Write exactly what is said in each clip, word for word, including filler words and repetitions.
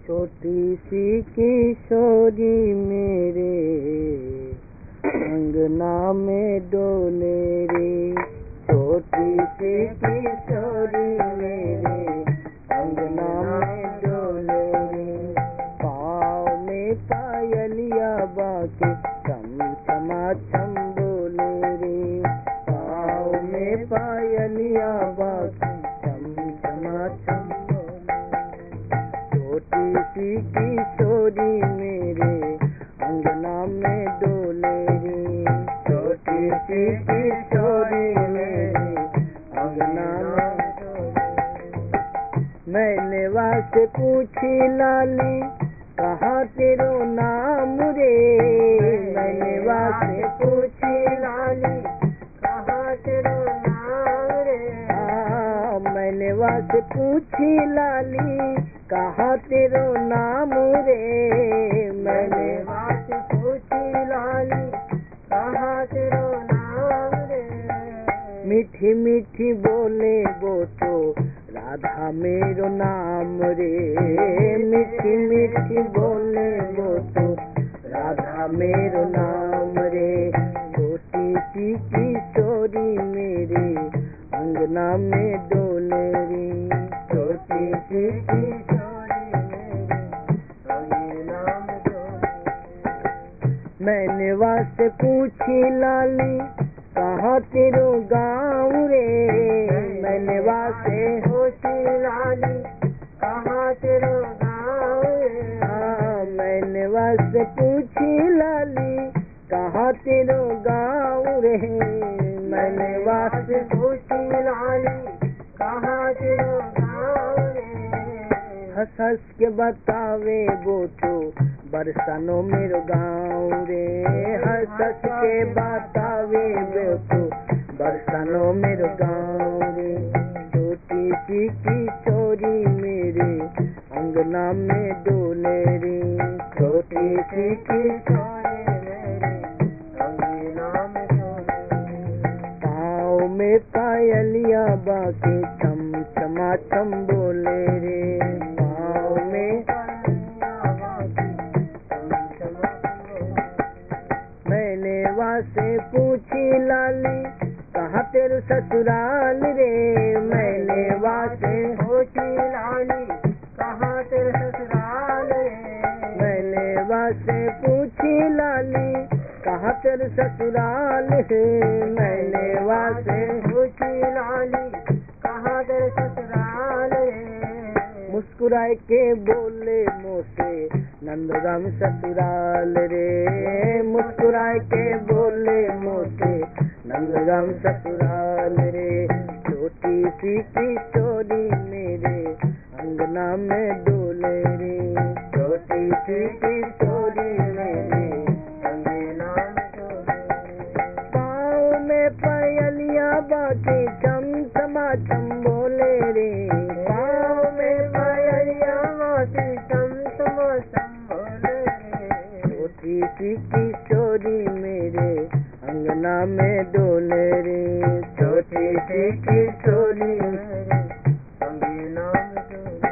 छोटी सी किशोरी मेरे अंगना में डोले रे, छोटी सी किशोरी मेरे अंगना में डोले रे। पाँव में पायलिया बाके चम चमा चम बोले रे, पाँव में पायलिया बाके चम चमा चम छोटी सी किशोरी मेरे अंगना में डोले रे, छोटी सी किशोरी मेरे अंगना में डोले। मैंने वासे पूछी लाली कहाँ तेरो नाम रे, मैंने वासे पूछी लाली कहाँ तेरो नाम रे। हाँ मैंने वासे पूछी लाली कहाँ तेरो नाम रे, मैंने बात पूछी लाली कहाँ तेरो नाम रे। मीठी मीठी बोले वो तो राधा मेरो नाम रे, मीठी मीठी बोले वो तो राधा मेरो नाम रे। छोटी सी किशोरी मेरे अंगना में डोले रे, छोटी सी मैंने वासे पूछी लाली कहाँ तेरो गाँव रे, मैंने वासे पूछी लाली कहाँ तेरो गाँव रे। हाँ मैंने वासे पूछी लाली कहाँ तेरो गाँव रे, मैंने वासे पूछी लाली कहाँ तेरो गाँव रे। हंस हंस के बतावे वो तो बरसानो मेरो गाँव रे, हंस हंस के बतावे वो तो बरसानो मेरो गाँव रे। छोटी सी किशोरी मेरे अंगना में डोले रे, छोटी सी किशोरी मेरे अंगना में डोले। पाँव में पायलिया बाके चम चमा चम बोले रे, पाँव में वासे पूछी लाली कहाँ तेरे ससुराल रे, मैंने वासे पूछी लाली कहाँ तेरे ससुराल रे। मैंने वासे पूछी लाली कहाँ तेरे ससुराल है, मैंने वासे पूछी लाली कहाँ तेरे ससुराल है। मुस्कुराए के बोले मोसे नंदगाम ससुराल रे, मुस्कुराए के बोले मोसे नंदगाम ससुराल रे। छोटी सी किशोरी मेरे अंगना में डोले रे, छोटी सी किशोरी मेरे अंगना में डोले। पाँव में पायलिया बाके चम चमा चम बोले रे, पाँव में पायलिया बाके चम चमा चम बोले रे। छोटी सी किशोरी मेरे अंगना में डोले रे, छोटी सी किशोरी मेरे अंगना में डोले।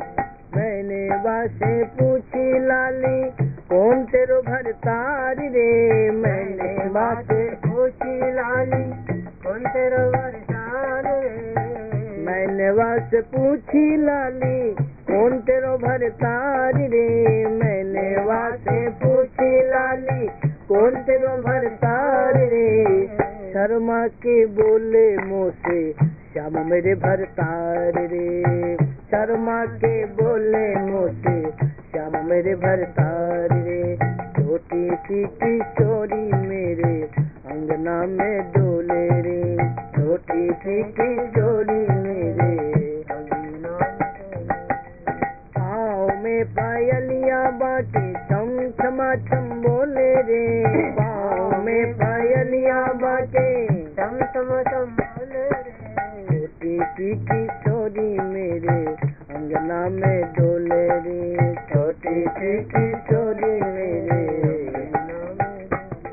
मैंने वासे पूछी लाली कौन तेरो भरतार रे, मैंने वासे पूछी लाली कौन तेरो भरतार रे। मैंने वासे पूछी लाली कौन तेरो भरतार रे, मैंने वासे पूछी लाली कौन तेरो भरतार रे। शर्मा के बोले मोसे श्याम मेरे भरतार रे, शर्मा के बोले मोसे श्याम मेरे भरतार रे। छोटी सी किशोरी मेरे अंगना में डोले रे, छोटी सी किशोरी मेरे अंगना में डोले। पाँव में पायलिया बाटे चम चमा चम बोले रे, पाँव में पायलिया बाटे चम चमा चम बोले रे। छोटी सी किशोरी मेरे अंगना में डोले रे, छोटी सी किशोरी मेरे अंगना में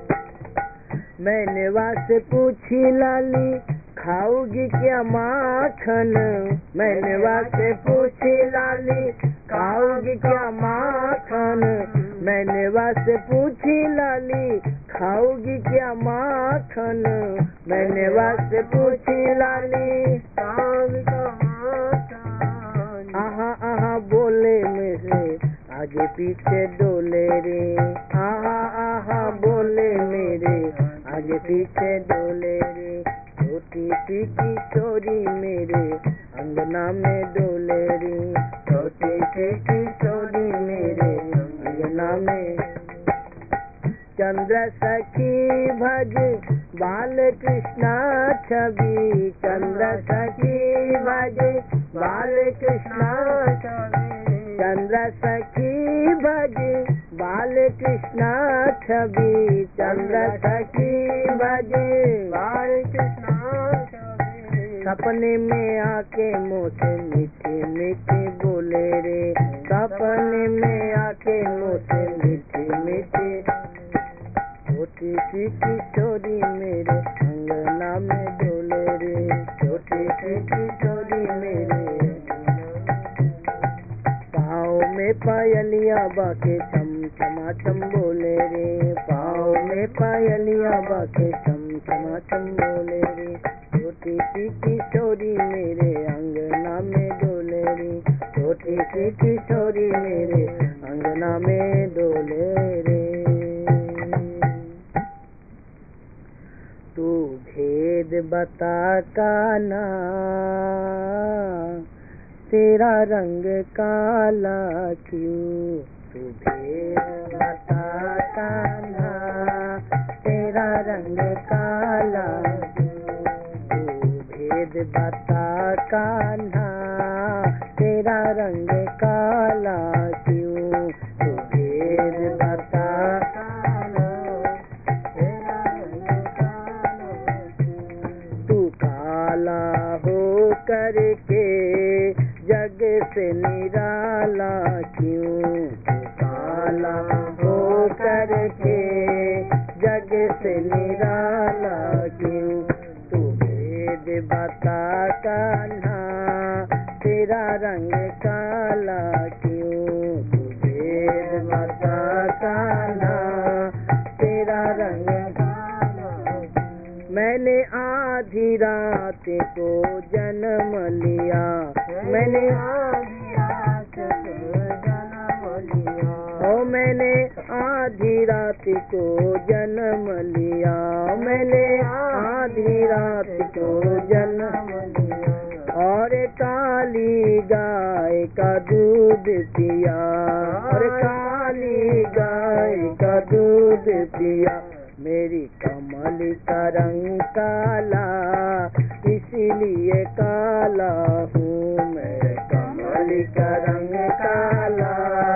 डोले। मैंने वासे पूछी लाली खाओगी क्या माखन, मैंने वासे पूछी लाली खाओगी क्या माखन, मैंने वासे पूछी लाली, खाओगी क्या माखन, मैंने वासे पूछी लाली, खाओगी क्या माखन। आहा आहा बोले मेरे आगे पीछे डोले रे, आहा आहा बोले मेरे आगे पीछे डोले रे, छोटी सी किशोरी मेरे अंगना में डोले रे, छोटी सी किशोरी मेरे अंगना में। चंद्र सखी भज बाल कृष्णा छवि, चंद्र सखी भज बाल कृष्णा छवि, चंद्र सखी भज बाल कृष्णा छवि, चंद्र सखी भज बाल कृष्णा छवि। सपने में आके मुझसे मीठी मीठी बोले रे, सपने में आके मुझसे मीठी मीठी, छोटी सी किशोरी मेरे अंगना में डोले रे, छोटी सी किशोरी मेरे। पाँव में पायलिया बाके छम छमा छम बोले रे, पाँव में पायलिया बाके छम छमा छम बोले रे, छोटी सी किशोरी मेरे अंगना में डोले रे, छोटी सी किशोरी मेरे अंगना में डोले रे। तू भेद बता कान्हा, तेरा रंग काला क्यों, तू भेद बता कान्हा, तेरा रंग काला क्यों, तू भेद बता कान्हा, तेरा रंग काला क्यों, तू भेद बता करके जग से निराला क्यों, काला हो करके जग से निराला क्यों, तू भेद बता कान्हा, तेरा रंग काला क्यों, तू भेद बता कान्हा, तेरा रंग काला। मैंने आधी रात को जन्म लिया, मैंने आधी रात को जन्म लिया, ओ मैंने आधी रात को जन्म लिया, मैंने आधी रात को जन्म लिया, और काली गाय का दूध पिया, और काली गाय का दूध पिया, मेरी कमल का रंग काला इसीलिए काला हूँ मैं, कमल का रंग काला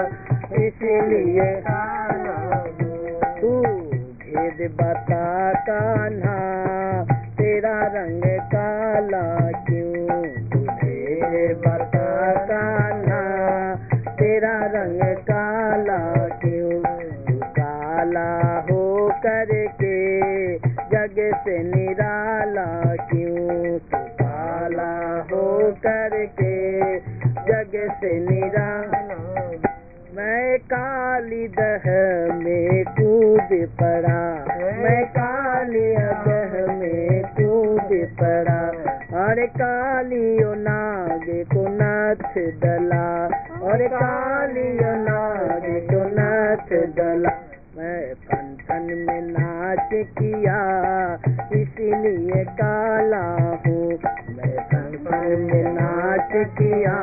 इसीलिए काला हूँ। तू भेद बता कान्हा, तेरा रंग काला क्यों, तू भेद बता कान्हा, तेरा रंग काला क्यों, तू काला हो करके जग से निराला क्यों, तू काला हो करके जग से निराला। मैं काली दह में कूद पड़ा, मैं काली दह में कूद पड़ा, और कालियो नाग को नाथ डला, और कालियो नाग को नाथ डला, मैं फन फन में नाच किया इसीलिए काला हूँ, मैं फन फन में नाच किया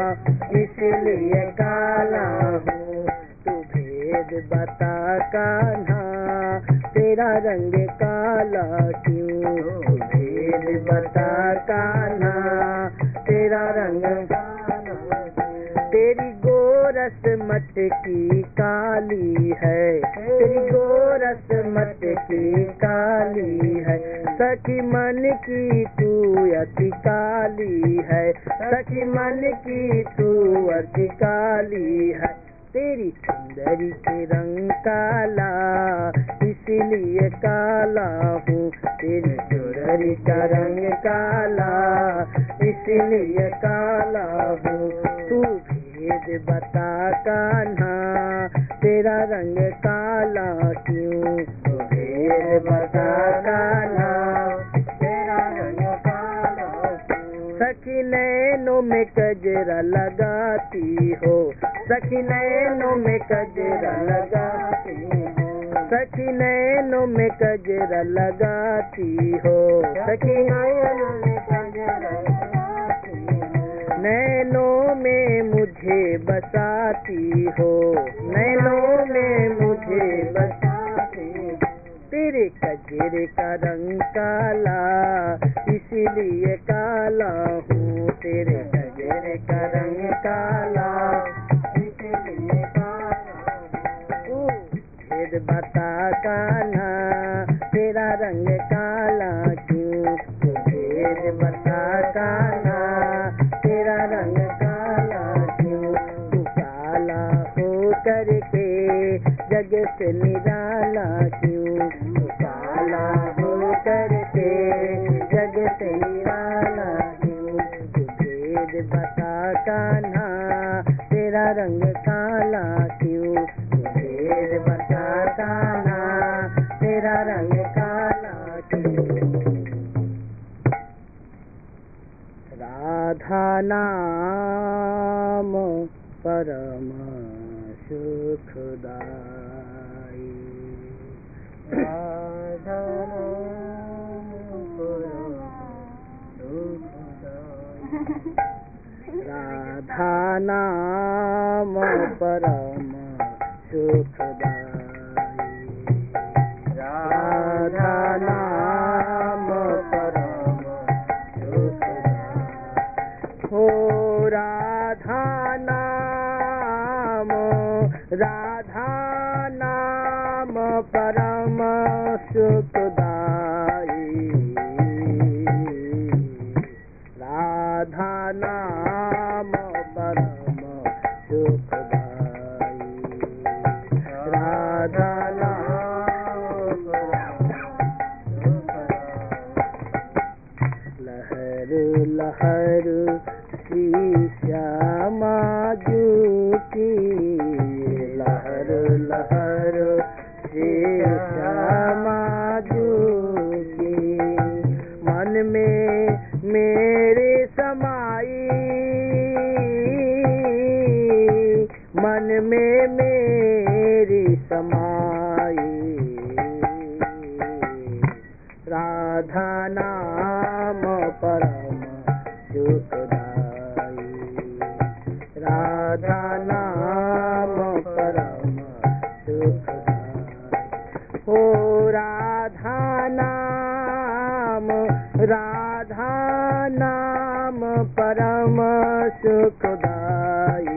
इसीलिए काला हूँ। तू भेद बता कान्हा, तेरा रंग काला क्यों, तू भेद बता कान्हा, तेरा रंग काला, तेरी गोरस मटकी काली है, तेरी गोरस मटकी काली है, सखी मन की तू अति काली है, सखी मन की तू अति काली है, तेरी सुंदरी के रंग काला इसीलिए काला हूँ, तेरी सुंदरी का रंग काला इसीलिए काला हूँ। तू भेद बता कान्हा तेरा रंग काला क्यों, भेद बता कान्हा तेरा रंग काला क्यों। सखी नैनों में कजरा लगाती हो, सखी नैनों में कजरा लगाती हो, सखी नैनों में कजरा लगाती हो, सखी नैनों में कजरा लगाती हो। नैनों में मुझे बसाती हो, नैनों में मुझे बसाती हो। तेरे कजरे का रंग काला इसीलिए काला हूँ, तेरे कजरे का रंग काला इसीलिए काला हूँ। भेद बता कान्हा तेरा रंग काला क्यों, भेद बता कान्हा तेरा रंग काला क्यों। तू काला हो करके जग से निराला क्यों, तू काला हो करके जग से निराला क्यों। तू भेद बता कान्हा तेरा रंग काला क्यों, तू भेद बता कान्हा तेरा रंग काला क्यों। राधा नाम परम सुखदाई, राधा नाम परम सुखदाई, राधा नाम परम सुखदाई, राधा नाम परम सुखदाई। हो राधा नाम, राधा नाम परम सुखदाई, राधा नाम परम सुखदाई, राधा नाम लहर लहर श्री श्यामा जू की, लहर लहर श्री श्यामा जू की। मन में मेरे समाई, मन में मेरी समाई, राधा नाम परम सुखदाई, राधा नाम परम सुखदाई। हो राधा नाम, राधा नाम परम सुखदाई,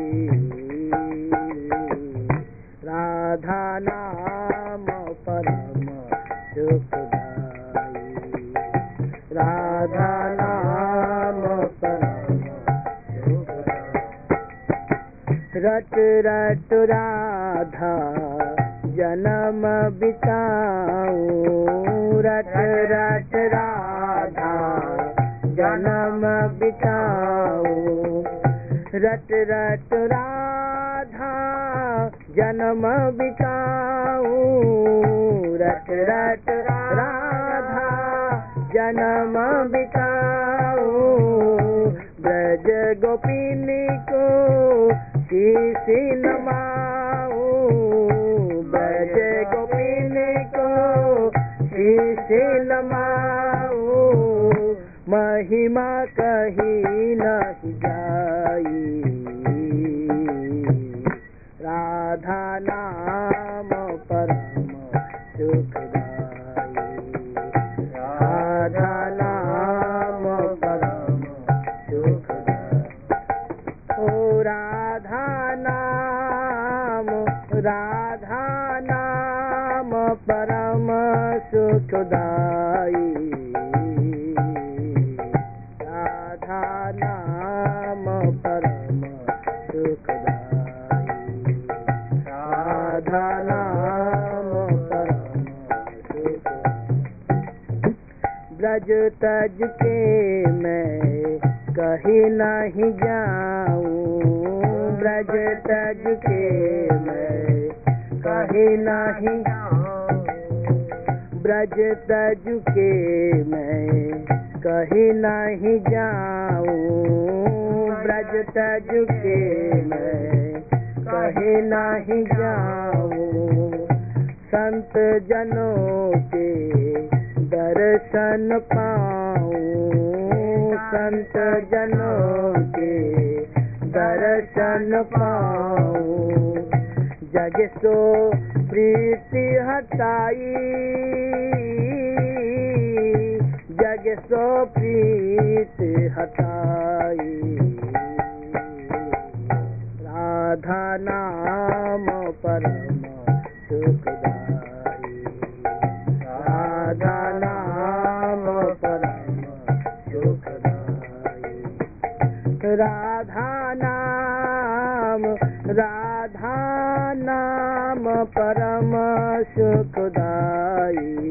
राधा नाम परम सुखदाई, राधा नाम परम सुखदाई। रट रट राधा जन्म बिताऊं, रट रट राधा जन्म बिताऊं, रट रट राधा जन्म बिताऊं, रट रट राधा जन्म बिताऊं। ब्रज गोपिनी को शीश नमाऊं, ब्रज गोपिनी को शीश नमाऊं। महिमा कहीं नहीं जाई, राधा नाम परम सुखदाई, राधा नाम परम सुखदाई। ओ राधा नाम, राधा नाम परम सुखदाई, राधा नाम परम सुखदाई, राधा नाम परम सुखदाई। ब्रज तज के मैं कहीं नहीं जाऊं, ब्रज तज के मैं कहीं नहीं जाऊं, ब्रज तज के मैं कहीं नहीं जाऊं, ब्रज तज के मैं कहीं नहीं जाऊं। संत जनों के दर्शन पाऊं, संत जनों के दर्शन पाऊं। जग सो प्रीति हटाई, जग सो प्रीति हटाई। राधा नाम परम सुखदाई, राधा नाम परम सुखदाई। राधा नाम, राधा नाम परम सुखदाई,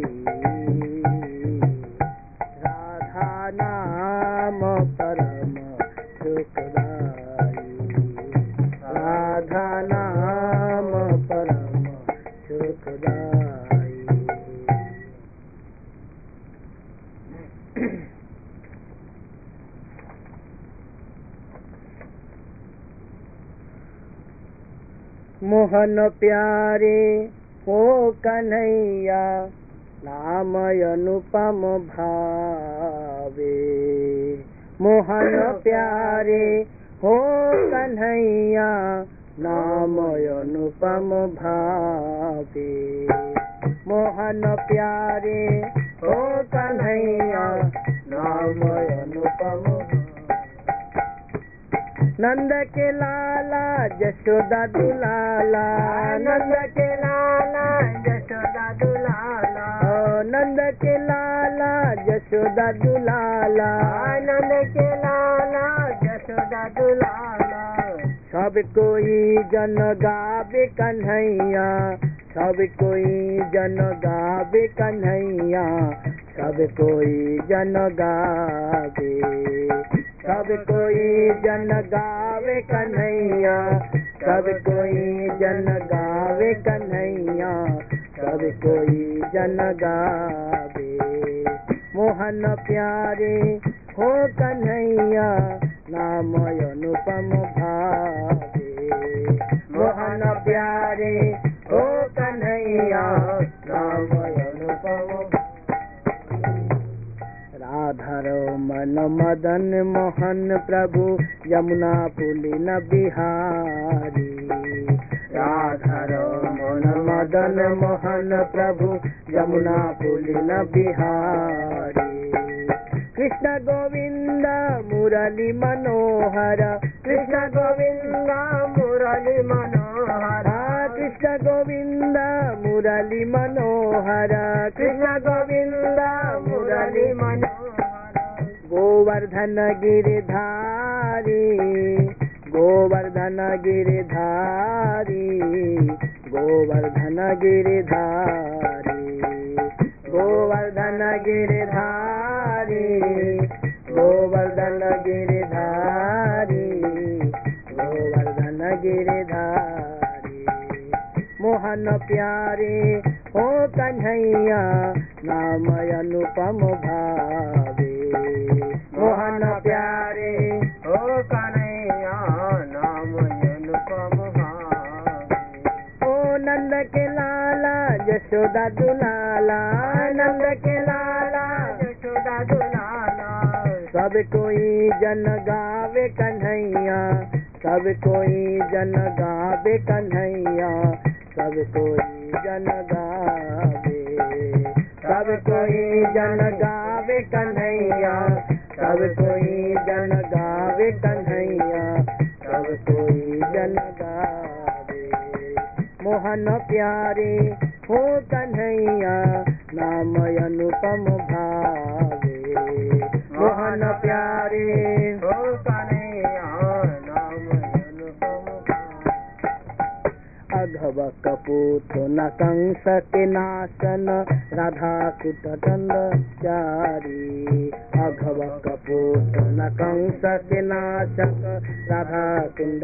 राधा नाम परम सुखदाई, राधा नाम परम सुखदाई। मोहन प्यारे हो कन्हैया, नाम अनुपम भावे। मोहन प्यारे हो कन्हैया, नाम अनुपम भावे। मोहन प्यारे हो कन्हैया, नाम अनुपम। नंद के लाला यशोदा दुलाला, नंद के लाला यशोदा दुलाला, नंद के लाला यशोदा दुलाला, नंद के लाला यशोदा दुलाला। सब कोई जन गावे कन्हैया, सब कोई जन गावे कन्हैया, सब कोई जन गावे, सब कोई जन गावे कन्हैया, सब कोई जन गावे कन्हैया, सब कोई जन गावे। मोहन प्यारे हो कन्हैया, नाम अनुपम भावे। मोहन प्यारे हो कन्हैया, नाम अनुपम। राधा मन मदन मोहन प्रभु, यमुना पुलिन बिहारी। राधा मन मदन मोहन प्रभु, यमुना पुलिन बिहारी। कृष्ण गोविंद मुरली मनोहर, कृष्ण गोविंद मुरली मनोहर, कृष्ण गोविंद मुरली मनोहर, कृष्ण गोविंद मुरली मनोहर। गोवर्धन गिरधारी, गोवर्धन गिरधारी, गोवर्धन गिरधारी, गोवर्धन गिरधारी, गोवर्धन गिरधारी, गोवर्धन गिरधारी। मोहन प्यारे हो कन्हैया, नाम अनुपम भावे। मोहन प्यारे हो कन्हैया, नाम अनुपम भावे। ओ नंद के लाला यशोदा दुलाला, नंद के लाला यशोदा दुलाला। सब कोई जन गावे कन्हैया, सब कोई जन गावे कन्हैया, सब कोई जन गावे, सब कोई जन गावे कन्हैया, सब कोई जन गावे कन्हैया, सब कोई जन गावे। मोहन प्यारे हो कन्हैया, नाम अनुपम भावे। मोहन प्यारे हो कन्हैया, नाम अनुपम भावे। अघव कपूत न कंस के नाशन, राधा कुट दंड चारी। अघव कपूत न कंस के नाशक राधा कुंड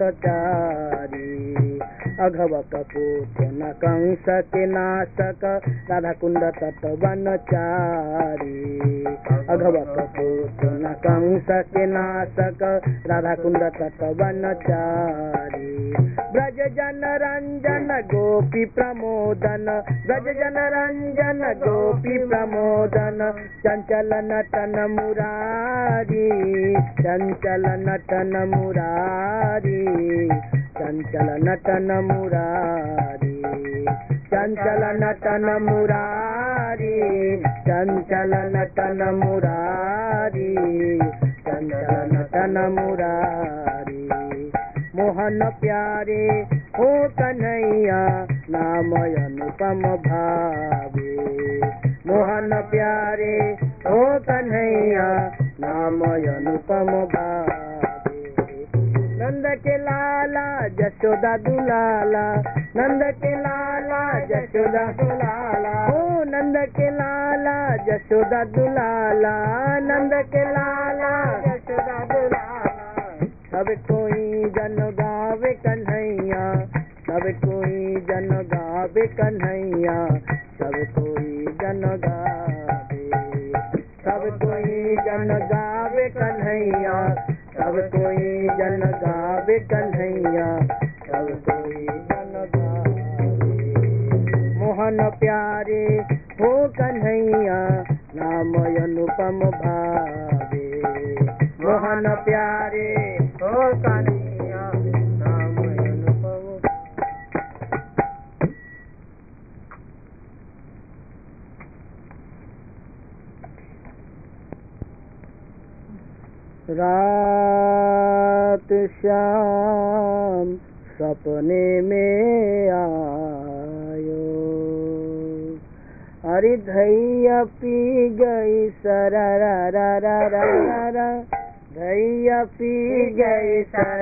तटचारी अघव कपूत न कंस के नाशक राधा कुंड तट वनचारी अघव कपूत न कंस के नाशक राधा कुंड तट वनचारी ब्रज जन रंजन गोपी प्रमोदन ब्रज जन रंजन गोपी प्रमोदन चंचल नटन मुरारी चंचल नटन मुरारी चंचल नटन मुरारी चंचल नटन मुरारी चंचल नटन मुरारी चंचल नटन मुरारी मोहन प्यारे हो कन्हैया नाम अनुपम भावे मोहन प्यारे हो कन्हैया नाम अनुपम भावे नंद के लाला जशोदा दुलाला नंद के लाला जशोदा दुलाला ओ नंद के लाला जशोदा दुलाला नंद के लाला जशोदा दुलाला सब कोई जन गावे कन्हैया सब कोई जन गावे कन्हैया सब कोई जन गावे सब कोई जन गावे कन्हैया सब कोई जन गावे कन्हैया सब कोई जन गावे मोहन प्यारे हो कन्हैया नाम अनुपम भावे मोहन प्यारे हो कन्हैया नाम अनुपम रात श्याम सपने में आयो अरे धैया पी गई सरररररररर धैया पी गई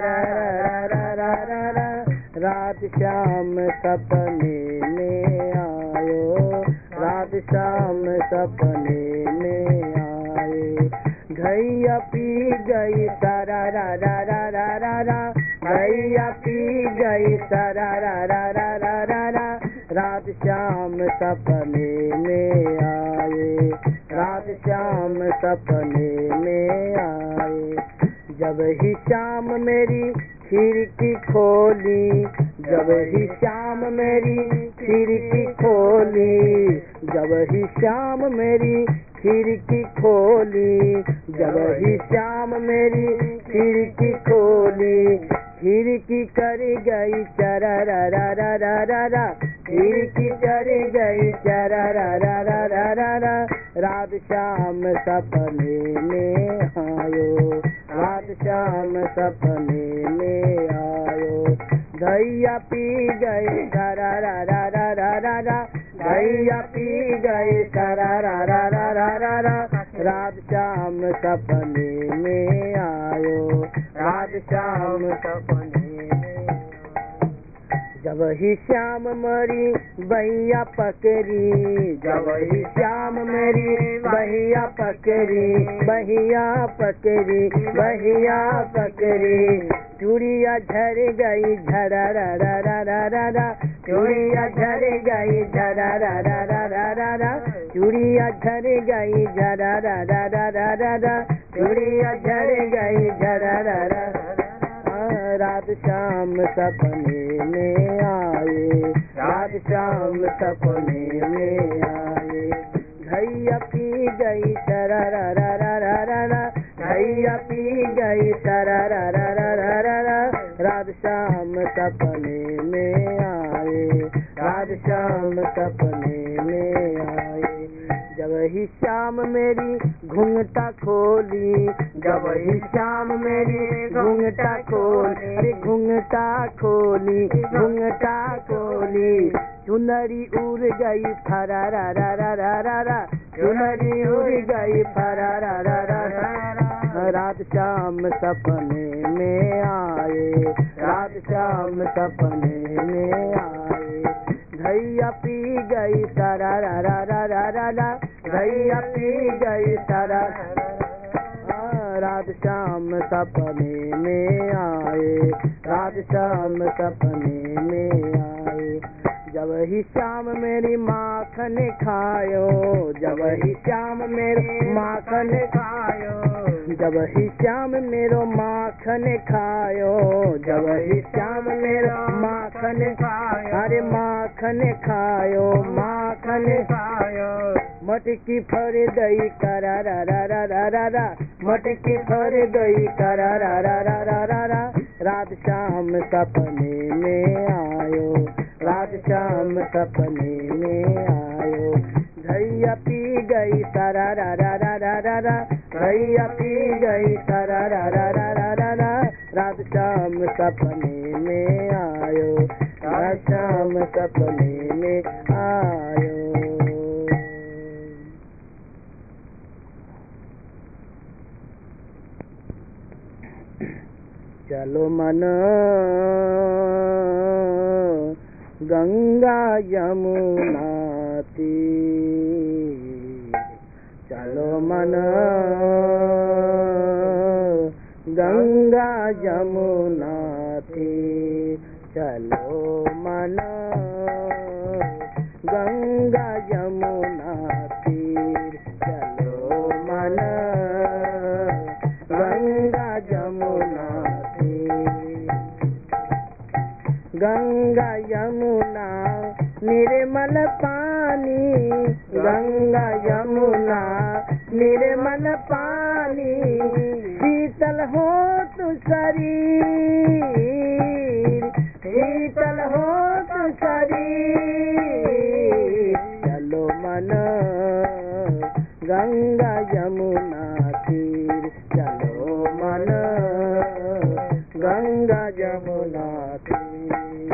सरररररररर रात श्याम सपने में आयो रात श्याम सपने में आए धैया पी गई सरररररररर धैया पी गई सरररररररर रात श्याम सपने में आए रात श्याम सपने में आए जब ही शाम मेरी खिड़की खोली जब ही शाम मेरी खिड़की खोली जब ही शाम मेरी खिड़की खोली जब ही शाम मेरी खिड़की खोली खिड़की कर गई चरररररररर खिड़की कर गई चरररररररर रात श्याम सपने में आयो रात श्याम सपने में आयो धैया पी गई सरररररररर धैया पी गई सरररररररर रात श्याम सपने में आयो रात श्याम सपने में जब ही श्याम मरी बहिया पकड़ी जब ही श्याम मेरी बहिया पकड़ी बहिया पकड़ी बहिया पकड़ी चूड़िया झड़ गई झररररररर चूड़िया झड़ गई झररररररर चूड़िया झड़ गई झररररररर चूड़िया झड़ गई झरररररर रात श्याम सपने में आए रात श्याम सपने में आए धैया पी गई सररररररर धैया पी गई सररररररर रात श्याम सपने में आए रात श्याम सपने में आए जब ही श्याम मेरी घूंघटा खोली जब ही श्याम मेरी घूंघटा खोली घूंघटा खोली घूंघटा खोली चुनरी उड़ गई फरारारारारारा चुनरी उड़ गई फरारारारारा रात श्याम सपने में आए रात श्याम सपने में आए धैया पी गई सारा रा रा रा रा रा रा, धैया पी गई सारा। रात शाम सपने में आए, रात शाम सपने में आए। जब ही शाम मेरी माखन खायो, जब ही शाम मेरी माखन खायो, जब ही शाम मेरो माखन खायो, जब ही शाम मेरो माखन खायो, अरे माखन खायो माखन खायो। मटकी फर दई करा रा रा रा रा रा रा, मटकी फर दई करा रा रा रा रा रा रा। रात शाम सपने में आयो, रात शाम सपने में आयो। धैया पी गई सारा रा रा रा रा रा रा, धैया पी गई सारा रा रा रा रा रा रा। रात शाम सपने में आयो, रात शाम सपने में आयो। चलो मन गंगा यमुना तीर, चलो मन गंगा यमुना तीर, चलो मन गंगा यमुना तीर, चलो मन गंगा यमुना तीर। गंगा यमुना निर्मल पानी, गंगा यमुना निर्मल पानी, शीतल हो तु शरीर, शीतल हो तु शरीर। चलो मन गंगा यमुना तीर, चलो मन गंगा यमुना तीर।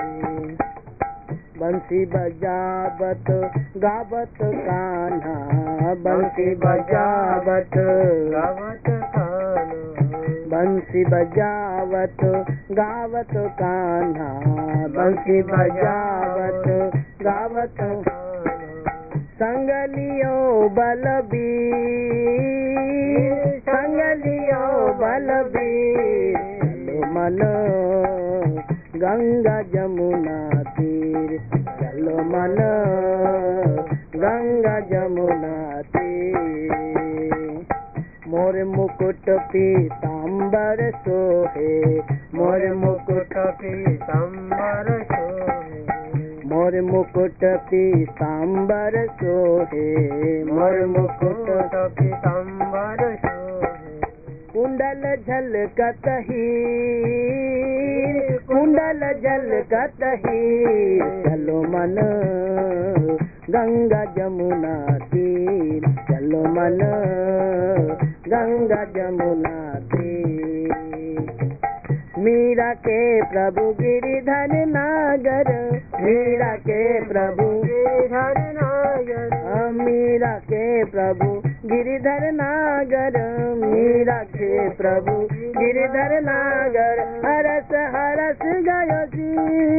बंसी बजावत गावत कान्हा, बंसी बजावत गावत कान्हा, बंसी बजावत गावत कान्हा, बंसी बजावत गावत। संगलियो बलबीर, संगलियो बलबीर। चलो मन गंगा यमुना तीर, चलो मन गंगा यमुना तीर। मोर मुकुट पीताम्बर सोहे, मोर मुकुट पीताम्बर सोहे, मोर मुकुट पीताम्बर सोहे, मोर मुकुट पीताम्बर सोहे। कुंडल झलकत हीर, कुंडल झलकत हीर। चलो मन गंगा यमुना तीर, चलो मन गंगा यमुना तीर। मीरा के प्रभु गिरिधर नागर, मीरा के प्रभु गिरिधर नागर, मीरा के प्रभु गिरिधर नागर, मीरा के प्रभु गिरिधर नागर। हरस हरस गयो जी,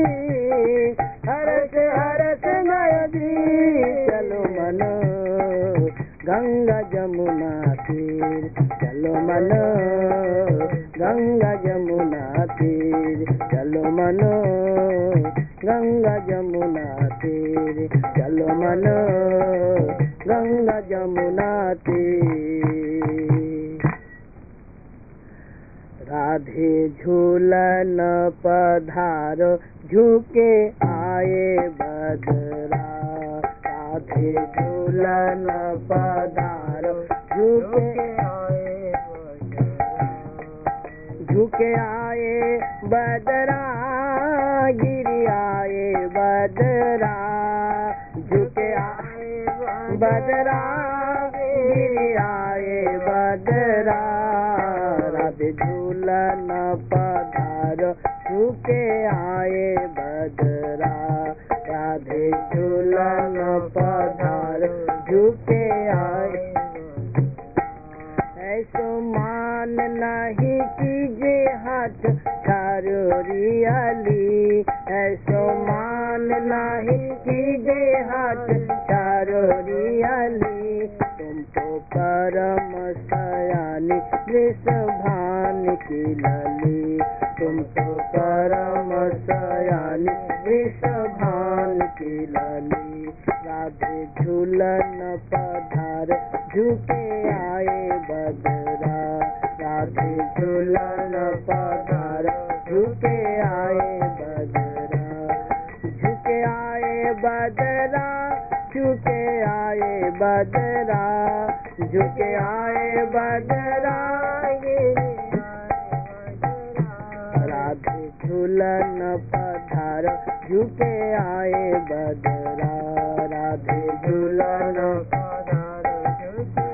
हरस हरस गयो जी। चलो मन गंगा यमुना तीर, चलो मन गंगा यमुना तीर, चलो मन गंगा यमुना तीर, चलो मन गंगा यमुना तीर। राधे झूलन पधारो झुके आए बदरा, राधे झूलन पधारो झुके आए बदरा, झुके आए बदरा गिरी आए बदरा, झुके आए बदरा गिरी आए बदरा। राधे झूलन पधारो झुके आए बदरा, राधे झूलन पधारो झुके आए। ऐसो मान नहीं कीजे हाथ ठारोरियाली, ऐसो मान नहीं की हाथ चारोरियाली तुम तो परम सयानी वृषभान की लली तुम तो परम सयानी वृषभान की लली राधे झूलन पधार झुके आए बदरा राधे झूलन पधार झुके आए बदरा झुके आए बदरा झुके आए बदरा झुके आए बदरा राधे झूलन पधार झुके आए बदरा राधे झूलन पधार झुके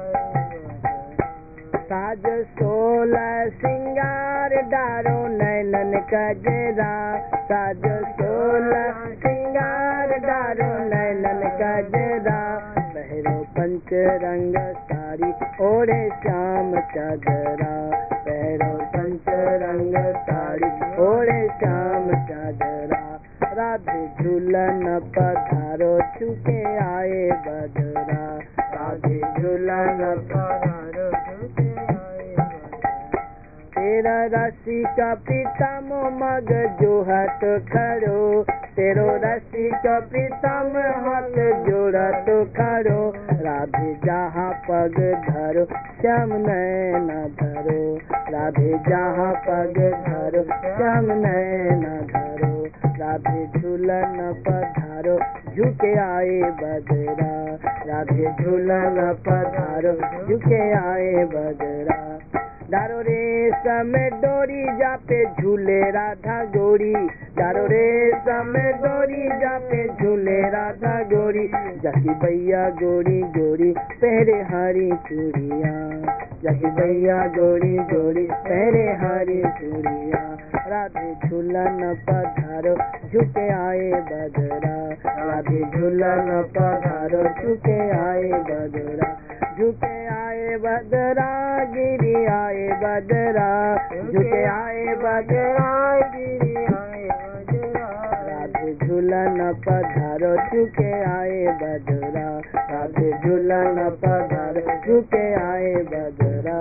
साज सोलह सिंगार डारो नैनन कजरा साज सोलह सिंगार डारो नैनन कजरा पहरो पंच रंग साड़ी ओढ़े श्याम चादरा पहरो पंच रंग साड़ी ओढ़े श्याम चादरा राधे झूलन पधारो चुके आए बदरा राधे झूलन पधारो चुके आए तेरा राशि का प्रीतम मग जोहत खड़ो तेरो राशि का प्रीतम हाथ जोड़त खड़ो राधे जहाँ पग धरो श्याम नैन धरो राधे जहाँ पग धरो श्याम नैन धरो राधे झूलन पधारो झुके आए बदरा राधे झूलन पधारो झुके आए बदरा डारो रे समय डोरी जापे झूले राधा गोरी डारो रे समय डोरी जापे झूले राधा गोरी जकी भैया गोरी गोरी पहरे हरी चूड़िया जकी भैया गोरी गोरी पहरे हरी चूड़िया राधे झूलन पधारो झुके आए बदरा राधे झूलन पधारो झुके आए बदरा झुके आए बदरा गिरी आए बदरा झुके आए बदरा गिरी आए बदरा राधे झूलन पधारो झुके आए बदरा राधे झूलन पधारो झुके आए बदरा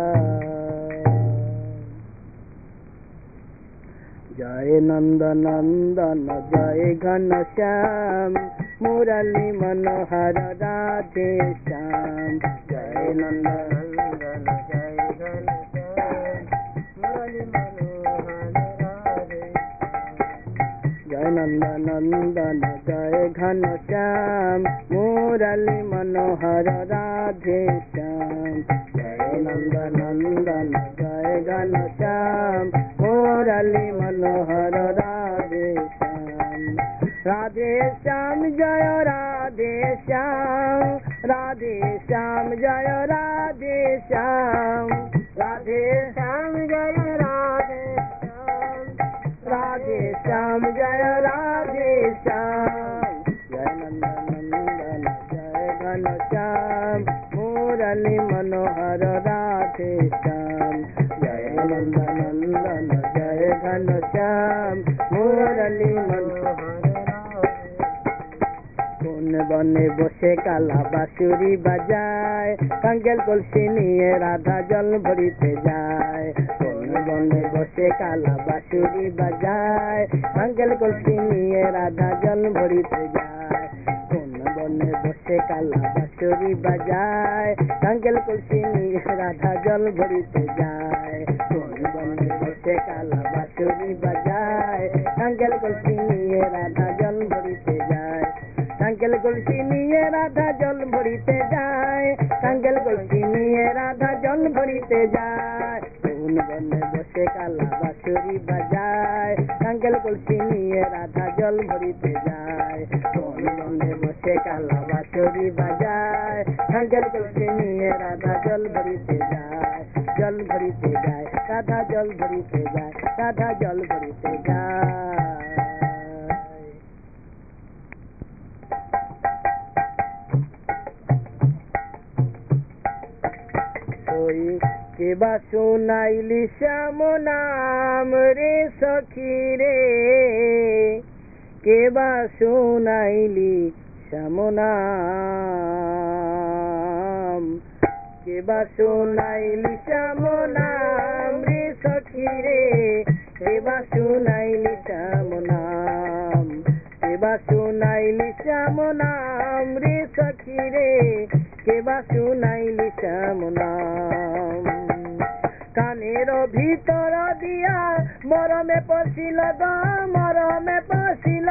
जय नंद नंदन जय घन श्याम मुरली मनोहर राधे श्याम जय नंद नंदन जय घन श्याम मुरली मनोहर राधे जय नंद नंदन जय घन श्याम मुरली मनोहर राधे श्याम जय नंद नंदन जय घन श्याम मुरली मनोहर राधे श्याम राधे श्याम जय राधे श्याम राधे श्याम जय राधे श्याम राधे श्याम जय राधे श्याम राधे श्याम जय राधे श्याम जय नंद नंदन जय घन श्याम मुरली मनोहर राधे श्याम जय नंद नंदन जय घन श्याम मुरली मनोहर बने बसे काला बांसुरी बजाए कंगेल कलसी निये राधा जल भरिते जाए बने बसे काला बांसुरी बजाए कंगेल कलसी निये राधा जल भरिते जाए बने बसे काला बांसुरी बजाए कंगेल कलसी निये राधा जल भरिते जाए बने बसे काला बांसुरी बजाए कंगेल कलसी निये राधा जल भरिते जाए कंगेल कलसी निये राधा जल भरिते जाए कंगेल कलसी निये राधा जल भरिते जाए कौन बने बसे काला बांसुरी बजाए कंगेल कलसी निये राधा जल भरिते जाए कौन बने बसे काला बांसुरी बजाए कंगेल कलसी निये राधा जल भरिते जाए जल भरिते जाए राधा जल भरिते जाए राधा जल भरिते जाए के बा सुनाइली श्याम नाम रे सखी रे के बा सुनाइली শ্যাম নাম কেবা শুনাইলি শ্যাম নাম রে সখী রে কেবা শুনাইলি শ্যাম নাম কেবা শুনাইলি শ্যাম নাম রে সখী রে কেবা শুনাইলি শ্যাম নাম কানের ভিতর দিয়া মরমে পশিল গো মরমে পশিল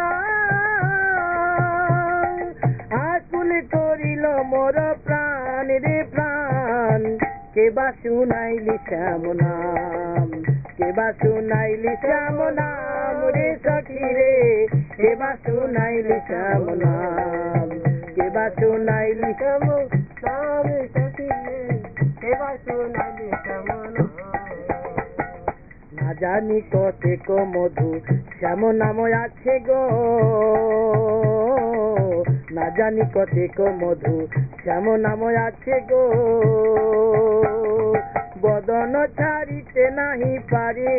আকুল করিল মোর প্রাণ রে প্রাণ কেবা শুনাইলি শ্যাম নাম কেবা শুনাইলি শ্যাম নাম রে সখী রে কেবা শুনাইলি শ্যাম নাম কেবা শুনাইলি শ্যাম নাম সখী রে কেবা শুনাইলি শ্যাম নাম না জানি কতে কো মধু শ্যাম নাম আছে গো না জানি কতে কো মধু শ্যাম নাম আছে গো বদন ছাড়িতে নাহি পারে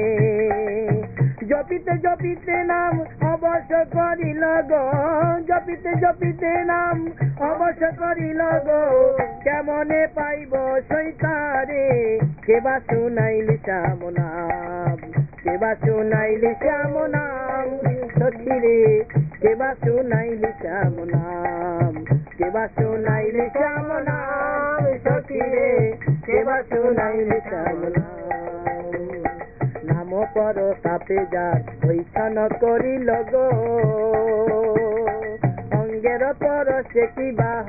জপিতে জপিতে নাম অবশ্য করিল গো জপিতে জপিতে নাম অবশ্য করিল গো কেমনে পাইব সৈতারে কেবা শুনাইলি শ্যাম নাম কেবা শুনাইলি শ্যাম নাম সখী রে কেবা শুনাইলি শ্যাম নাম কেবা শুনাইলি শ্যাম নাম সখী রে কেবা শুনাইলি শ্যাম নাম নাম পর সাপে যার বৈছান করিল গো অঙ্গের পর সে কি বাহ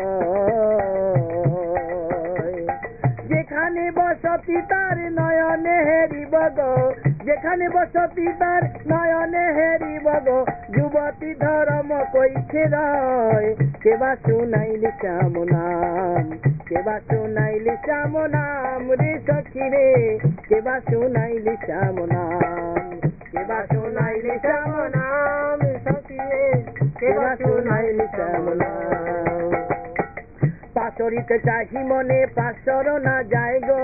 যেখানে বসতি তার নয়নে হেরিব গো যেখানে বসতি তার নয়নে হেরিব গো যুবতী ধর্ম কইছে রয় কেবা শুনাইলি শ্যাম নাম কেবা শুনাইলি শ্যাম নাম রে সখী রে কেবা শুনাইলি শ্যাম নাম কেবা শুনাইলি শ্যাম নাম সখী রে কেবা শুনাইলি শ্যাম নাম পাশরিতে চাহি মনে পাশর না যায় গো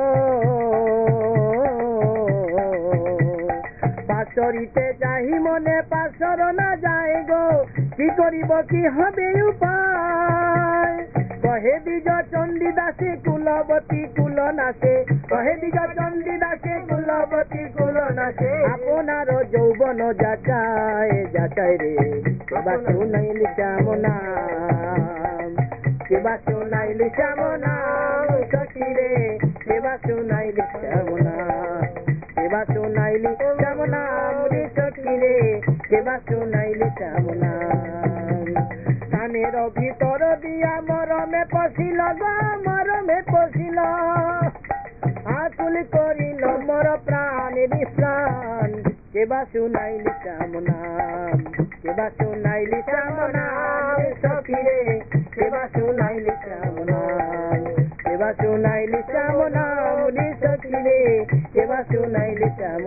পাশরিতে চাহি মনে পাশর না যায় গো কি করিব কি হবে উপায় কহে দ্বিজ চণ্ডী দাসে কুলবতী কুল নাশে কহে দ্বিজ চণ্ডী দাসে কুলবতী কুল নাশে আপনার যৌবন যাচায় যাচায় রে কেবা শুনাইলি শ্যাম নাম কেবা শুনাইলি শ্যাম নাম সখী রে কেবা শুনাইলি শ্যাম নাম কেবা শুনাইলি শ্যাম নাম রে সখী রে কেবা শুনাইলি শ্যাম নাম কানের ভিতর দিয়া মরমে পশিল গো মরমে পশিল আকুল করিল মোর প্রাণ রে প্রাণ কেবা শুনাইলি শ্যাম নাম কেবা শুনাইলি শ্যাম নাম সখী রে কেবা শুনাইলি শ্যাম নাম কেবা শুনাইলি শ্যাম নাম রে সখী রে কেবা শুনাইলি শ্যাম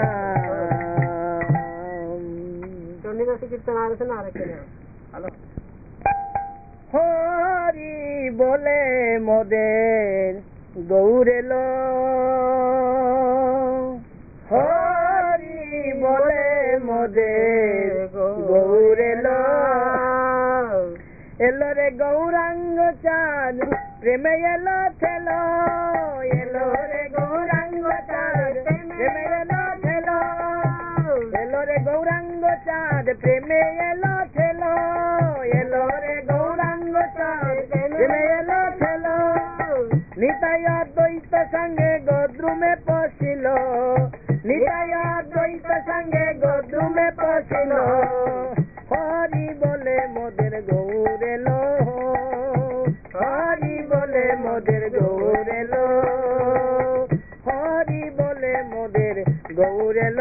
নাম চণ্ডীদাসী কীর্তন আর আছে না আরেকটা হ্যালো হরি বলে মোদের গৌরেল হরি বলে মোদের গৌরেল এলো রে গৌরাঙ্গ চাঁদ প্রেমে এলো ঠেল এলো রে গৌরাঙ্গ চাঁদ প্রেমে এলো ঠেল এলো রে গৌরাঙ্গ চাঁদ প্রেমে এলো ঠেল এলো রে গৌরাঙ্গ চাঁদ প্রেমে এলো ঠেল নিতাই দ্বৈত সঙ্গে গদ্রুমে পশিল নিতাই দ্বৈত সঙ্গে গদ্রুমে পশিল হরি বলে মোদের গৌরেল হরি বলে মোদের গৌরেল হরি বলে মোদের গৌরেল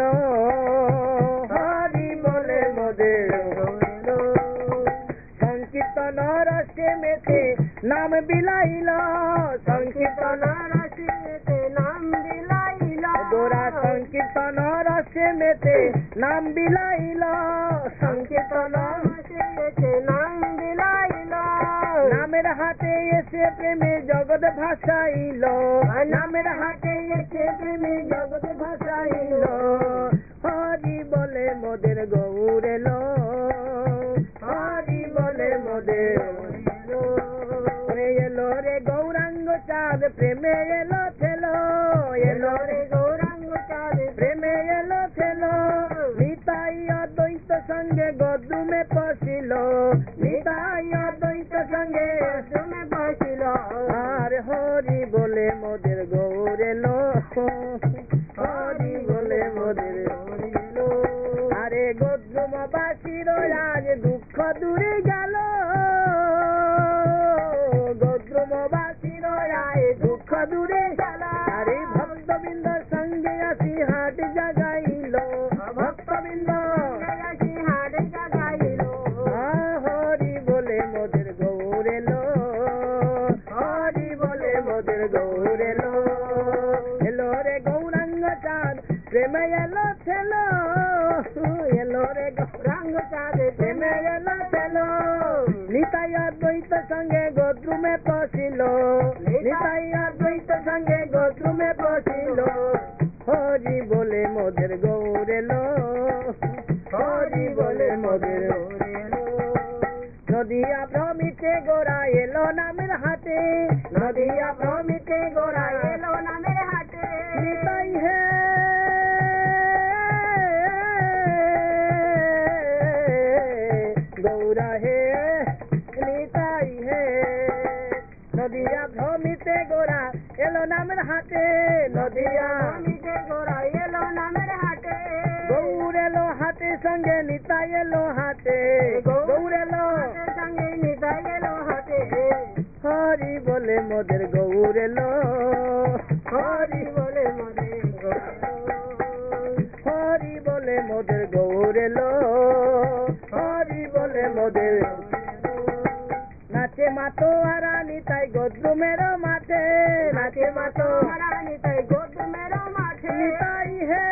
হরি বলে মোদের গৌরেল সংকীর্তন রসে মেতে নাম বিলাইল সংকীর্তন রসে মেতে নাম বিলাইল গোরা সংকীর্তন রসে মেতে নাম বিলাইল সংকীর্তন রসে মেতে নাম বিলাইল নামের হাতে এসে প্রেমে জগৎ ভাসাইল নামের হাতে এসে প্রেমে জগৎ ভাসাইল হরি বলে মোদের গৌরেল হরি বলে হরি বলে মোদের গৌর এলো। আরে গদ্রমবাসীর আজ দুঃখ দূরে গেল, গদ্রমবাসীর আজ দুঃখ দূরে গেল। আরে ভক্তবৃন্দর সঙ্গে আসি হাট জাগাইল, ভক্তবৃন্দ আসি হাট জাগাইল। হরি বলে মোদের গৌর এলো, হরি বলে মোদের গৌর এলো। এলো রে গৌরাঙ্গ চাঁদ প্রেমে এলো ছেলো, এলো রে গৌরাঙ্গ চাঁদ প্রেমে এলো ছেলো। নিতাই অদ্বৈত সঙ্গে গোদ্রুমে পশিল, নিতাই অদ্বৈত সঙ্গে গোদ্রুমে পশিল। হরি বলে মোদের গৌর এলো, হরি বলে মোদের গৌর এলো। নদিয়া ভ্রমিতে গোরা এলো নামের হাটে, নদিয়া ভ্রমিতে গোরা এলো নামের হাটে। নিতাই হে গৌরা হে, নিতাই হে। নদিয়া ভ্রমিতে গোরা এলো নামের হাটে, নদিয়া ভ্রমিতে গোরা এলো নামের হাটে। গৌর এলো হাটে সঙ্গে নিতাই এলো হাটে, গৌর এলো সঙ্গে নিতাই এলো হাটে। হরি বলে মোদের গৌর এলো, হরি বলে মোদের গৌর, হরি বলে মোদের গৌর এলো, হরি বলে মোদের। নাচে মাতো আরা নিতাই গোদ্রুমের মাঠে, নাচে মাতো আরা নিতাই গোদ্রুমের মাঠে। নিতাই হে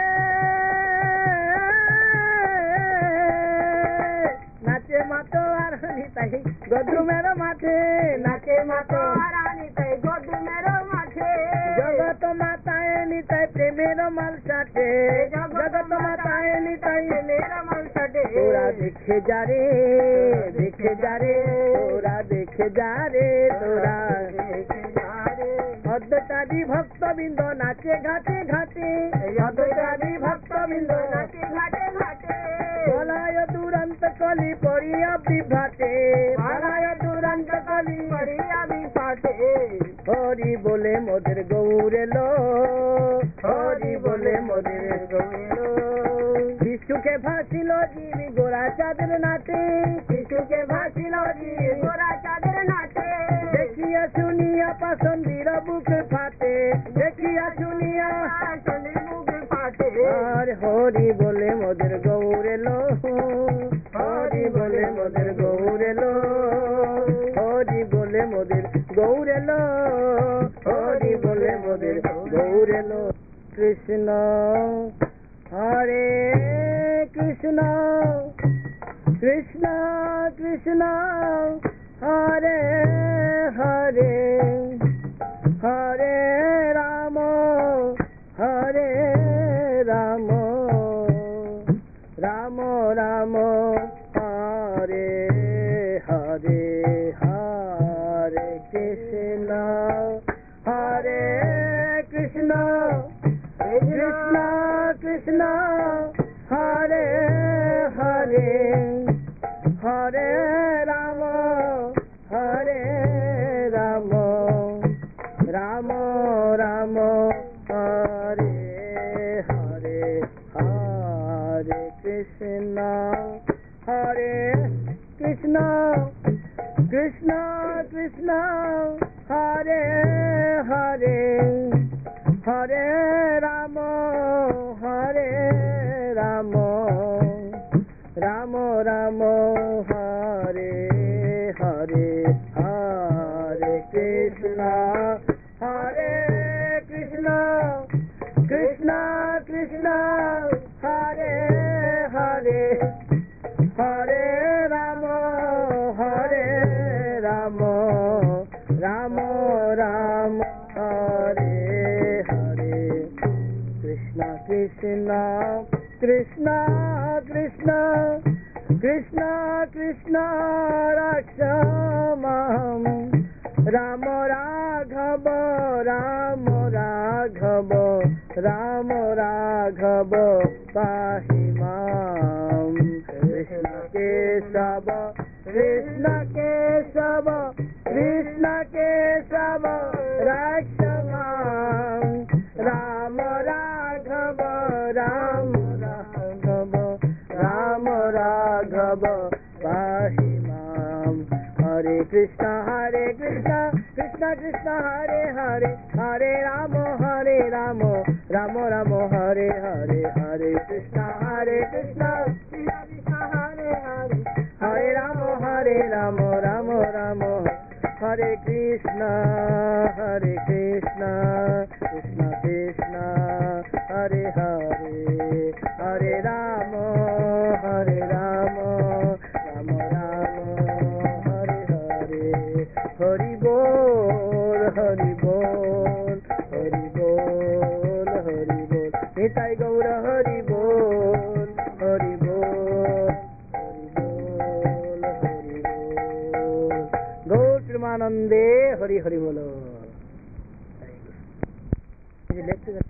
নাচে মাতো আরা নিতাই গোদ্রুমের মাঠে, নাচে মাতো আরা নিতাই গোদ্রুমের মাঠে। জগত মাতায় নিতাই প্রেমের মাল সাটে, জগত মাতায় নিতাই প্রেমের মাল সাটে। তোরা দেখে যা রে, দেখে যা রে, তোরা দেখে যা রে, তোরা দেখে যা রে। অদ্বৈতাদি ভক্তবৃন্দ নাচে ঘাটে ঘাটে, অদ্বৈতাদি ভক্তবৃন্দ নাচে ঘাটে ঘাটে। বলায় দুরন্ত কলি পড়িয়া বিভ্রাটে, বলায় দুরন্ত কলি পড়িয়া বিভ্রাটে। হরি বলে মোদের গৌর এলো, হরি বলে মোদের গৌর এলো। শিশুকে ভাসিল জীবি গোরা চাঁদের নাটে, শিশুকে ভাসিল জীবি গোরা চাঁদের নাটে। দেখিয়া শুনিয়া পাসন্দির বুক ফাটে, দেখিয়া শুনিয়া পাসন্দির বুক ফাটে। আর হরি বলে মোদের গৌর এলো, হরি বলে মোদের গৌর এলো, হরি বলে মোদের গৌর এলো, হরি বলে মোদের গৌর এলো। কৃষ্ণ হরে কৃষ্ণ, কৃষ্ণ কৃষ্ণ হরে হরে, হরে রাম হরে রাম, রাম রাম হরে হরে, হরে কৃষ্ণ হরে কৃষ্ণ, কৃষ্ণ কৃষ্ণ হরে হরে, হরে রাম হরে রাম, রাম রাম হরে হরে, হরে কৃষ্ণ হরে কৃষ্ণ, কৃষ্ণ কৃষ্ণ হরে হরে, হরে রাম হরে রাম, রাম রাম হরে হরে, হরে কৃষ্ণ হরে কৃষ্ণ, কৃষ্ণ কৃষ্ণ হরে হরে, হরে রাম হরে রাম, রাম রাম হরে হরে। কৃষ্ণ কৃষ্ণ কৃষ্ণ কৃষ্ণ, কৃষ্ণ কৃষ্ণ রাক্ষমাম, রাম রাঘব রাম রাঘব, রাম রাঘব পাহি মাম। কৃষ্ণ কেশব কৃষ্ণ কেশব, কৃষ্ণ কেশব রাক্ষমাম, রাম कृष्ण हरे कृष्ण कृष्ण कृष्ण हरे हरे हरे राम हरे राम राम राम हरे हरे हरे कृष्ण हरे कृष्ण कृष्ण कृष्ण हरे हरे हरे राम हरे राम राम राम हरे कृष्ण हरे कृष्ण कृष्ण कृष्ण हरे हरे हरे राम हरे राम राम राम हरे हरे हरि बोल हरि बोल हरि बोल हरि बोल निताई गौर हरि बोल हरि बोल हरि बोल हरि बोल गौर प्रेमानंदे हरि हरि बोलो।